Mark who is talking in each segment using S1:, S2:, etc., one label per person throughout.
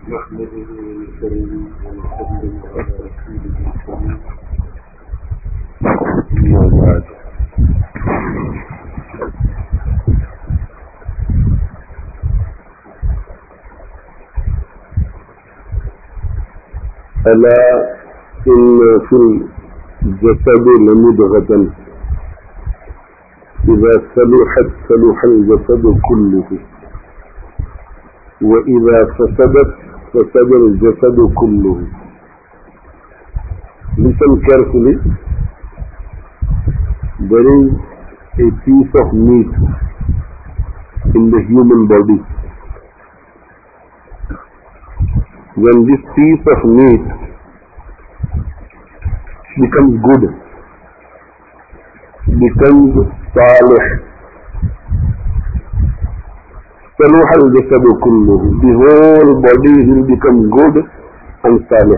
S1: نحمده ونصلي ونسلم على رسوله الكريم أما بعد ألا إن في الجسد لمضغة إذا صلحت صلح الجسد كله وإذا فسدت فسد الجسد كله. Listen carefully. There is a piece of meat in the human body. When this piece of meat becomes good, becomes salih, صلح الجسد كله, the whole body will become good and salih.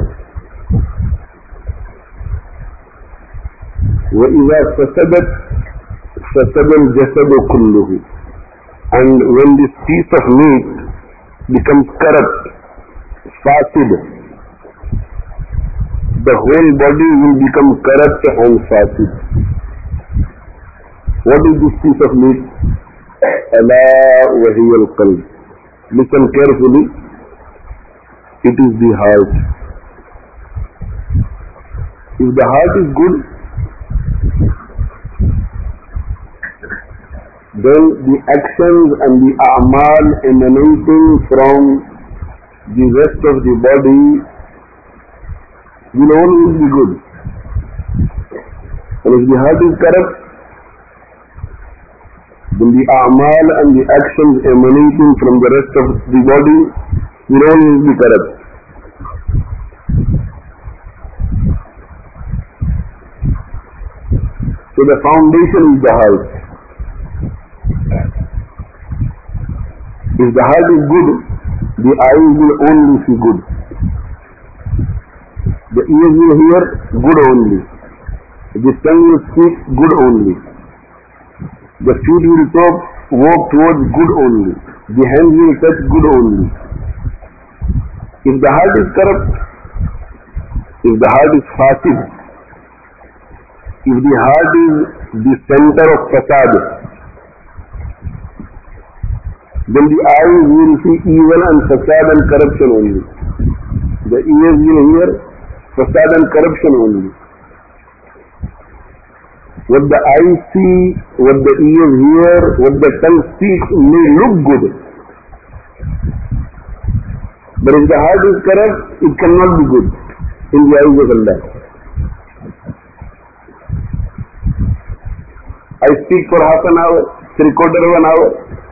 S1: وإذا فسدت فسد الجسد كله, and when this piece of meat becomes corrupt, fasid, the whole body will become corrupt and fasid. What is this piece of meat? ألا وهي القلب. Listen carefully. It is the heart. If the heart is good, then the actions and the a'mal emanating from the rest of the body will always be good. And if the heart is corrupt, then the a'mal and the actions emanating from the rest of the body will always be corrupt. So the foundation is the heart. If the heart is good, the eyes will only see good. The ears will hear good only. The tongue will speak good only. The feet will walk towards good only. The hands will touch good only. If the heart is corrupt, if the heart is fasid, if the heart is the center of fasad, then the eyes will see evil and fasad and corruption only. The ears will hear fasad and corruption only. What the eyes see, what the ears hear, what the tongue speaks may look good. But if the heart is corrupt, it cannot be good in the eyes of Allah. I speak for half an hour, 3/4 of an hour,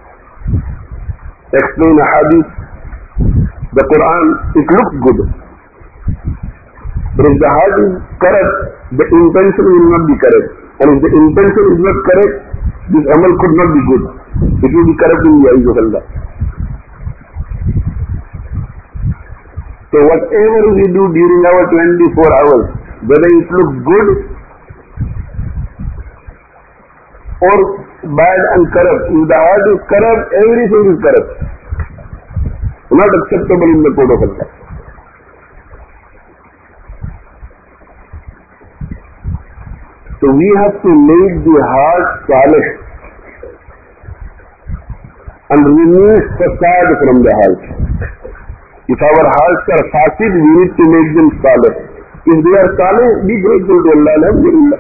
S1: explain a hadith, the Quran, it looks good. But if the heart is correct, the intention will not be correct. And if the intention is not correct, this amal could not be good. It will be correct in the eyes of Allah. So whatever we do during our 24 hours, whether it looks good or bad and corrupt, if the heart is corrupt, everything is corrupt. Not acceptable in the code of Allah. So we have to make the heart salih and remove fasad from the heart. If our hearts are fasid, we need to make them salih. If they are salih, be grateful to Allah. Alhamdulillah.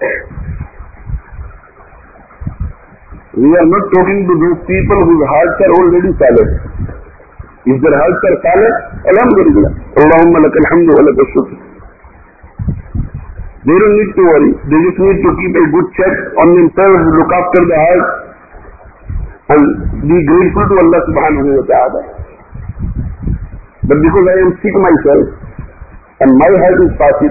S1: We are not talking to those people whose hearts are already salih. If their hearts are salih, alhamdulillah. Allahumma lakal hamdu wa lakal shukr. They don't need to worry. They just need to keep a good check on themselves, look after the heart, and be grateful to Allah subhanahu wa ta'ala. But because I am sick myself, and my heart is fasid,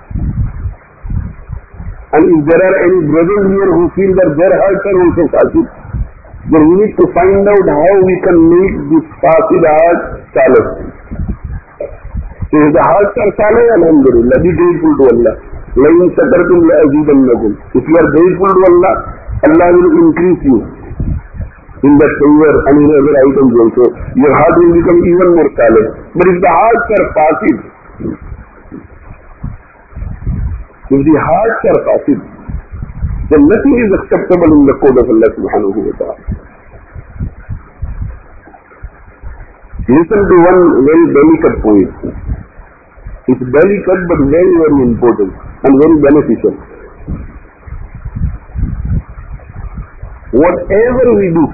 S1: and if there are any brothers here who feel that their hearts are also fasid, then we need to find out how we can make this fasid heart salih. So if the hearts are salih, alhamdulillah, be grateful to Allah. لَإِن شَكَرْتُمْ لَأَزِيدَنَّكُمْ. If you are grateful to Allah, Allah will increase you. in that silver and in other items also, your heart will become even more solid. But if the hearts are passive, then nothing is acceptable in the code of Allah subhanahu wa ta'ala. Listen to one very delicate point. It's delicate but very, very important and very beneficial. Whatever we do,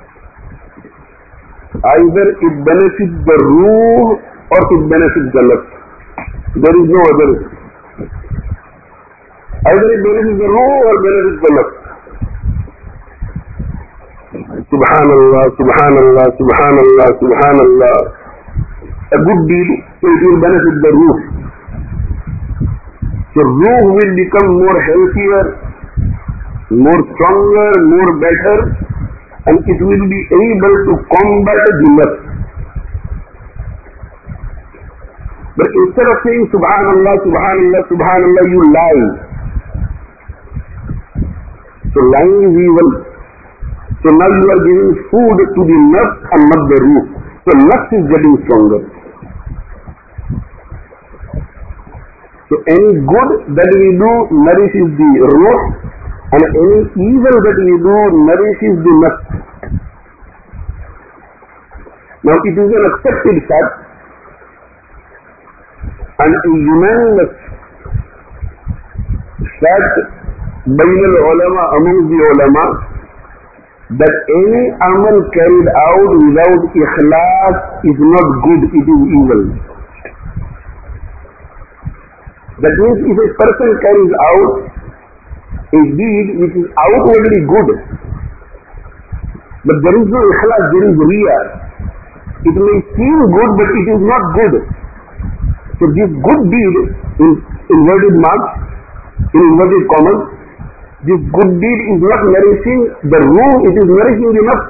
S1: either it benefits the ruh or it benefits the nafs. There is no other. Either it benefits the ruh or benefits the nafs. Subhanallah, Subhanallah, Subhanallah, Subhanallah. A good deed, so it will benefit the ruh. So ruh will become more healthier, more stronger, more better, and it will be able to combat the nafs. But instead of saying Subhanallah, Subhanallah, Subhanallah, you lie. So lying is evil. So now you are giving food to the nafs and not the ruh. So nafs is getting stronger. So any good that we do nourishes the ruh, and any evil that we do nourishes the nafs. Now it is an accepted fact and a unanimous fact bain al-ulama, among the ulama, that any amal carried out without ikhlas is not good, it is evil. That means if a person carries out a deed which is outwardly good, but there is no ikhlas, there is riya, it may seem good but it is not good. So this good deed, in inverted marks, in inverted commas, this good deed is not nourishing the ruh, it is nourishing the nafs.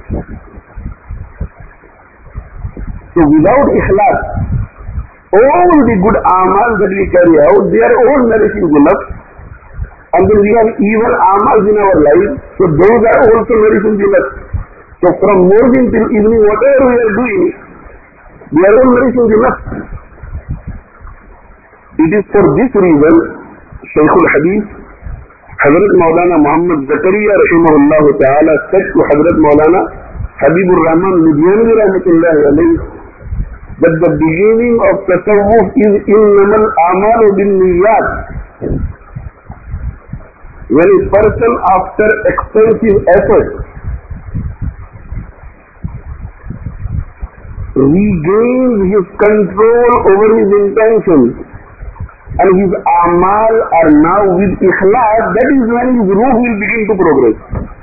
S1: So without ikhlas, all the good amal that we carry out, they are all nourishing the nafs. And then we have evil amals in our life, so those are also nourishing the nafs. So from morning till evening, whatever we are doing, we are all nourishing the nafs. It is for this reason, Shaykhul Hadith, Hazrat Maulana Muhammad Zakaria rahimahullah ta'ala said to Hazrat Maulana Habibur Rahman Ludhianvi rahmatullahi alayhi, that the beginning of tasawwuf is innamal amalu bin niyyat. When a person, after extensive effort, regains his control over his intentions and his amal are now with ikhlas, that is when his ruh will begin to progress.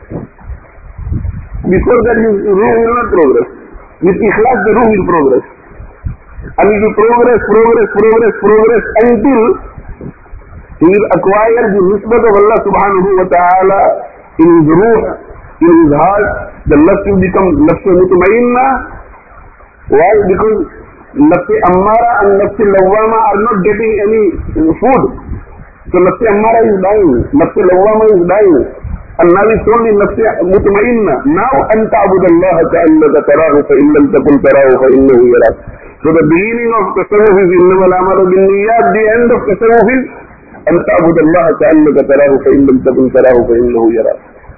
S1: Before that his ruh will not progress. With ikhlas the ruh will progress. And it will progress until he will acquire the nisbat of Allah subhanahu wa ta'ala in his ruh, in his heart. The nafs will become nafs mutmainnah. Why? Because nafs ammara and nafs lawwama are not getting any food. So nafs ammara is dying, nafs lawwama is dying. And now it's only nafs mutmainnah. Now anta abudallaha ka'annaka tarahu fa in lam takun tarahu fa innahu yarak. So the beginning of tasawwuf is innamal amalu bin niyyat, the end of tasawwuf is anta abudallaha ka'annaka tarahu fa in lam takun tarahu fa innahu yarak.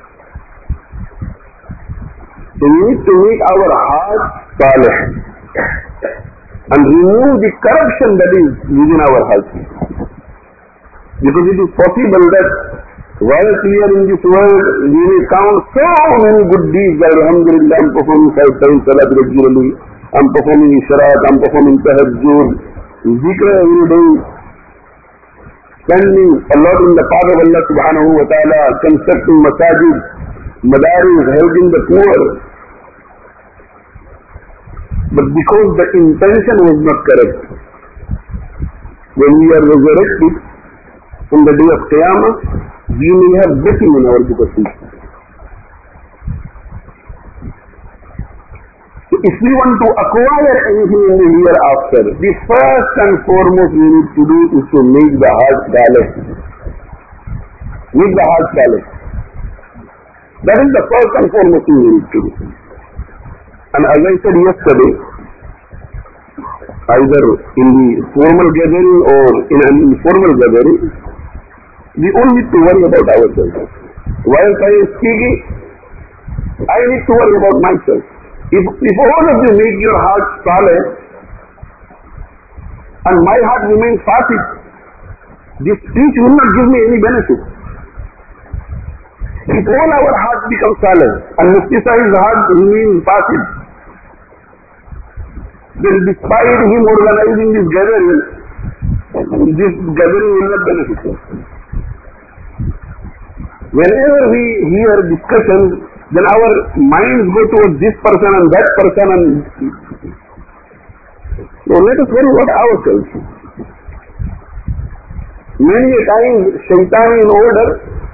S1: So we need to make our heart salih and remove the corruption that is within our heart. Because it is possible that whilst we are in this world, we may count so many good deeds. Alhamdulillah, I'm performing 5 times salat regularly, I'm performing ishraq, I'm performing tahajjud, zikr every day, spending a lot in the path of Allah subhanahu wa ta'ala, constructing masajid, madaris, helping the poor. But because the intention was not correct, when we are resurrected on the day of Qiyamah, we may have nothing in our book of deeds. So if we want to acquire anything in the hereafter, the first and foremost we need to do is to make the heart salih. Make the heart salih. That is the first and foremost thing we need to do. And as I said yesterday, either in the formal gathering or in an informal gathering, we all need to worry about ourselves. While I am speaking, I need to worry about myself. If all of you make your heart saleh and my heart remains fasid, this speech will not give me any benefit. If all our hearts become saleh and Mufti Sahib's heart remains fasid, then despite him organizing this gathering will not benefit us. Whenever we hear discussions, then our minds go towards this person and that person, and so let us worry about ourselves. Many a time Shaitan in order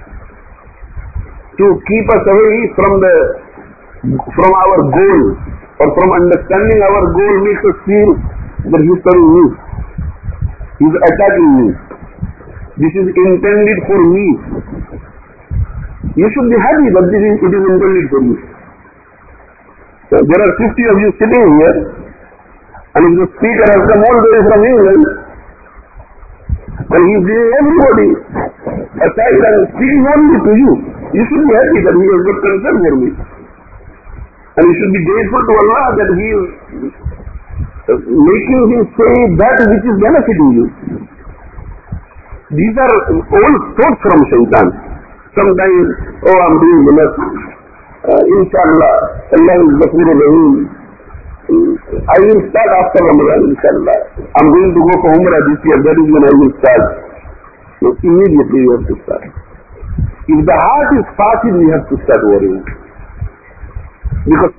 S1: to keep us away from our goal or from understanding our goal makes us feel that he is serving me. He is attacking me. This is intended for me. You should be happy that it is intended for you. So there are 50 of you sitting here, and if the speaker has come all the way from England, and he is giving everybody aside and speaking only to you, you should be happy that he has got concern for me. And you should be grateful to Allah that he is making him say that which is benefiting you. These are all thoughts from Shaitan. Sometimes, oh, I'm doing enough. Inshallah, Allah is Ghafur Rahim. I will start after Ramadan, inshallah. I'm going to go for Umrah this year, that is when I will start. So immediately you have to start. If the heart is fasid, we have to start worrying. Because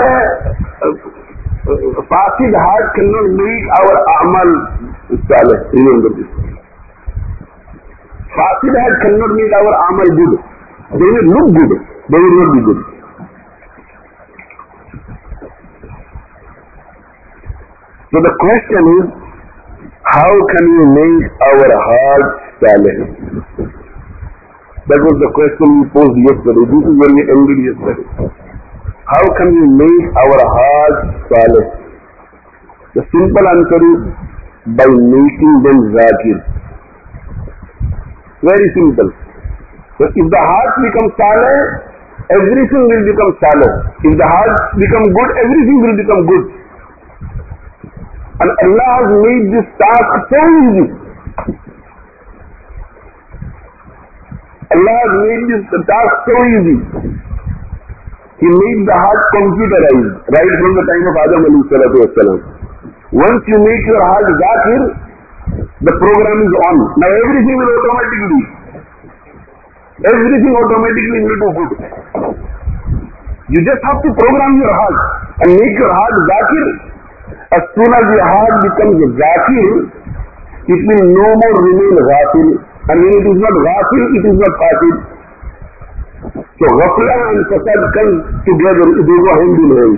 S1: fasid heart cannot make our amal saleh. Remember this. Fasid heart cannot make our amal good. They will look good. They will not be good. So the question is, how can we make our heart saleh? That was the question we posed yesterday. This is when we ended yesterday. How can we make our heart saleh? The simple answer is by making them zakir. Very simple. So if the heart becomes saleh, everything will become saleh. If the heart becomes good, everything will become good. And Allah has made this task so easy. Allah has made this task so easy. He made the heart computerized right from the time of Adam alayhi salatu wasalam. Once you make your heart zakir, the program is on. Now everything will automatically do good. You just have to program your heart and make your heart zakir. As soon as your heart becomes zakir, it will no more remain ghafil. And when it is not ghafil, it is not fasid. So ghafla and fasad come together, they go hand in hand.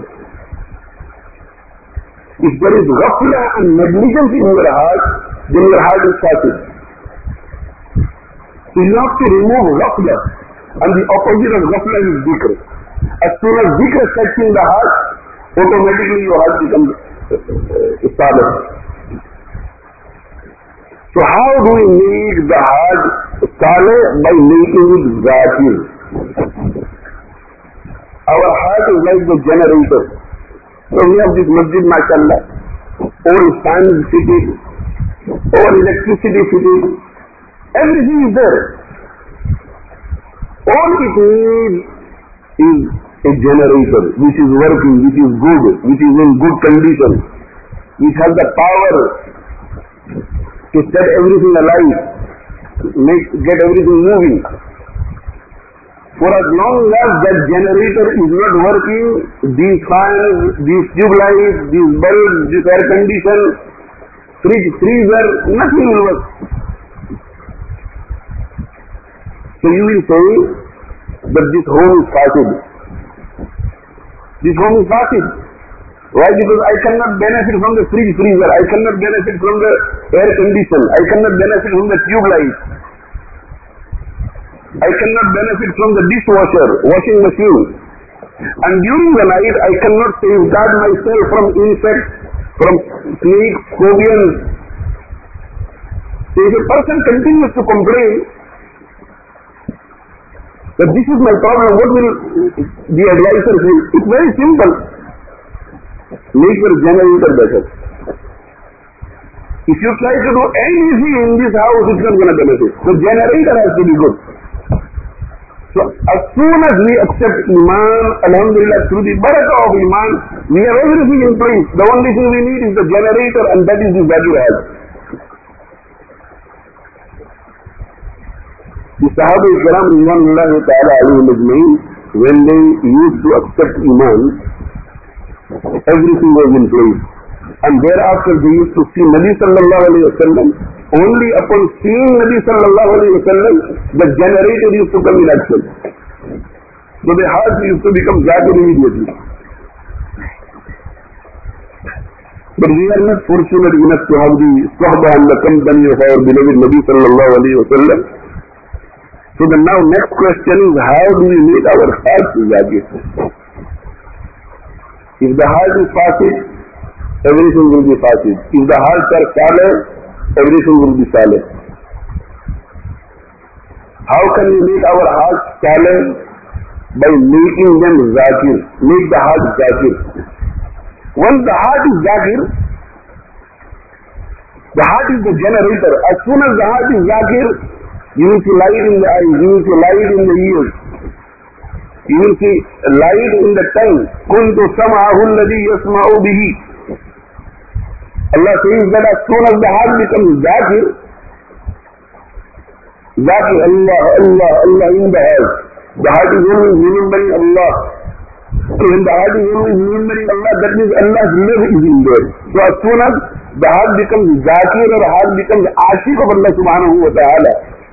S1: If there is ghafla and negligence in your heart, then your heart is fasid. So you have to remove ghafla, and the opposite of ghafla is dhikr. As soon as dhikr sets in the heart, automatically your heart becomes saleh. So how do we make the heart saleh? By making it zakir. Our heart is like the generator. So we have this masjid, mashallah, all fans fitted, all electricity fitted, everything is there. All it needs is a generator which is working, which is good, which is in good condition, which has the power to set everything alive, get everything moving. For as long as that generator is not working, these fans, these tube lights, these bulbs, this air condition, fridge, freezer, nothing will work. So you will say that this home is fasid. This home is fasid. Why? Because I cannot benefit from the fridge, freezer. I cannot benefit from the air condition. I cannot benefit from the tube light. I cannot benefit from the dishwasher, washing machine. And during the night, I cannot safeguard myself from insects, from snakes, scorpions. So if a person continues to complain that this is my problem, what will the advisor say? It's very simple. Make your generator better. If you try to do anything in this house, it's not going to benefit. The generator has to be good. So as soon as we accept Iman, Alhamdulillah, through the barakah of Iman, we have everything in place. The only thing we need is the generator, and that is the value add. The Sahaba Ikram Ridwanullahi Ta'ala alayhim ajmain, when they used to accept Iman, everything was in place. And thereafter they used to see Nabi Sallallahu Alaihi Wasallam. Only upon seeing Nabi Sallallahu Alaihi Wasallam, the generator used to come in action. So their hearts used to become zakir immediately. But we are not fortunate enough to have the sahbah and the company of our beloved Nabi Sallallahu Alaihi Wasallam. So the now next question is, how do we make our hearts zakir? If the heart is fasid, everything will be fasid. If the hearts are saleh, everything will be saleh. How can we make our hearts saleh? By making them zakir. Make the heart zakir. Once the heart is zakir, the heart is the generator. As soon as the heart is zakir, you will see light in the eyes, you will see light in the ears, you will see light in the tongue. Kuntu sam'ahu alladhi yasma'u bihi. Allah says that as soon as the heart becomes zakir, Allah, Allah, Allah in the heart. The heart is only remembering Allah. So when the heart is only remembering Allah, that means Allah's love is in there. So as soon as the heart becomes zakir or heart becomes ashik of Allah subhanahu wa ta'ala,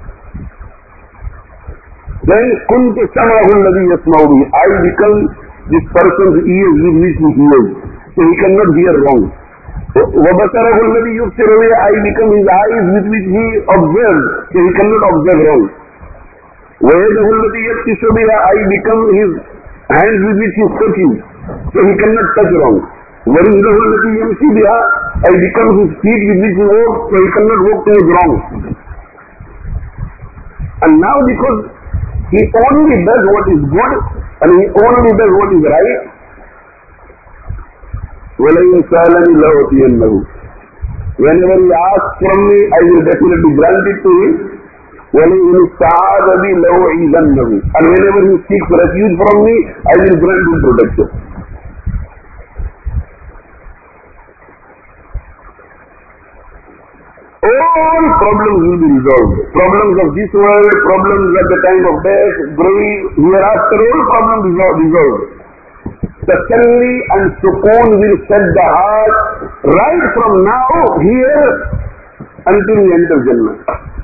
S1: then kuntu sam'ahu alladhi yasma'u bihi. I become this person's ears with which he hears. So he cannot hear wrong. وَبَصَرَهُ الَّذِي يُبْصِرُ بِهِ. I become his eyes with which he observes, so he cannot observe wrong. وَيَدَهُ الَّذِي يَبْطِشُ بِهَا. I become his hands with which he is touching, so he cannot touch wrong. وَرِجْلَهُ الَّذِي يَمْشِي بِهَا. I become his feet with which he walks, so he cannot walk towards wrong. And now because he only does what is good, and he only does what is right, وَلَئِنْ سَأَلَنِي لَأُعْطِيَنَّهُ. Whenever he asks from me, I will definitely grant it to him. وَلَئِنْ اسْتَعَاذَ بِي لَأُعِيذَنَّهُ. And whenever he seeks refuge from me, I will grant him protection. All problems will be resolved. Problems of this world, problems at the time of death, grave, hereafter, all problems resolved. Tasalli and sukoon will set the heart right from now, here, until we enter Jannah.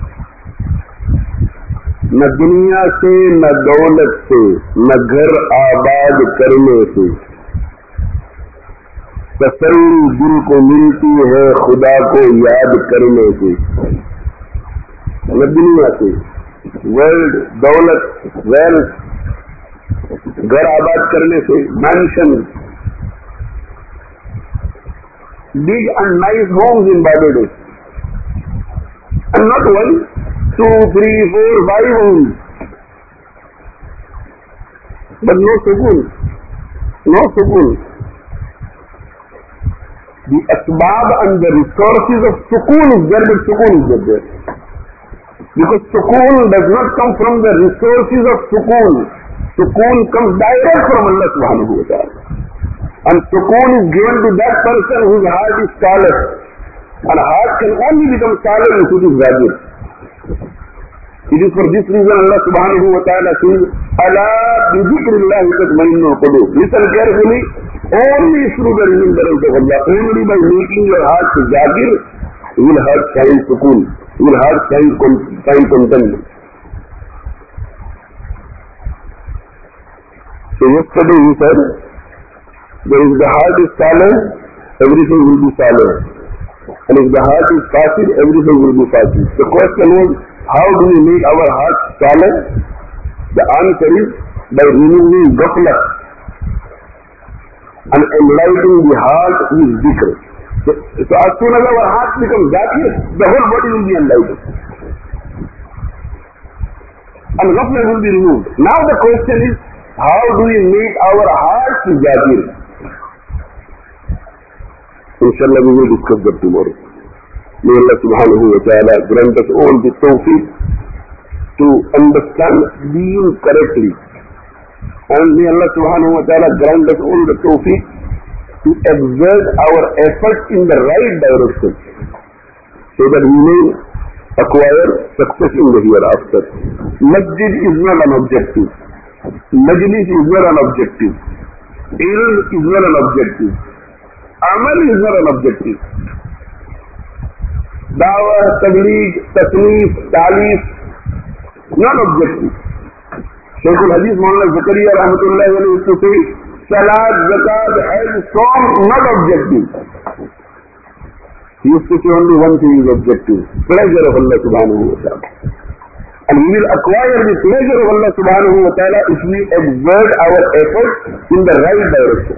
S1: न दुनिया से, न दौलत से, न घर आबाद करने से तसल्ली दिल को मिलती है खुदा को याद करने से. न दुनिया से, वर्ल्ड, दौलत, वेल्थ, घर आबाद करने से, mansion, big and nice homes in Barbados, and not 1, 2, 3, 4, 5 homes, but no sukoon, no sukoon. The asbab and the resources of sukoon is there, but sukoon is not there. Because sukoon does not come from the resources of sukoon. Sukoon comes direct from Allah subhanahu wa ta'ala. And sukoon is given to that person whose heart is saleh. And heart can only become saleh if it is zakir. It is for this reason Allah subhanahu wa ta'ala says, Ala bi dhikrillahi tatma'innul qulub. Listen carefully. Only through the remembrance of Allah, only by making your heart zakir, will heart find sukoon, will heart find contentment. So yesterday we said, that if the heart is saleh, everything will be saleh. And if the heart is fasid, everything will be fasid. The question was, how do we make our heart saleh? The answer is by removing ghafla and enlightening the heart with dhikr. So as soon as our heart becomes zakir, the whole body will be enlightened. And ghafla will be removed. Now the question is, how do we make our hearts zakir? Inshallah we will discuss that tomorrow. May Allah subhanahu wa ta'ala grant us all the tawfiq to understand deen correctly. And may Allah subhanahu wa ta'ala grant us all the tawfiq to exert our efforts in the right direction so that we may acquire success in the hereafter. Masjid is not an objective. Majlis is not an objective. Ilm is not an objective. Amal is not an objective. Dawah, tabligh, tasneef, ta'leef, not objective. Shaykh al-Hadith Maulana Zakaria rahmatullahi alayhi used to say, Salat, Zakat, Hajj, Sawm, not objective. He used to say only one thing is objective, pleasure of Allah subhanahu wa ta'ala. And we will acquire the pleasure of Allah subhanahu wa ta'ala if we exert our efforts in the right direction.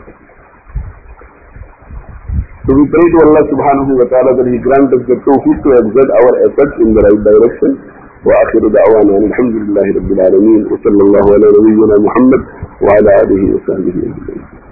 S1: So we pray to Allah subhanahu wa ta'ala that He grant us the tawfiq to exert our efforts in the right direction. وآخر دعوانا الحمد لله رب العالمين وصلى الله على نبينا محمد وعلى آله وصحبه أجمعين.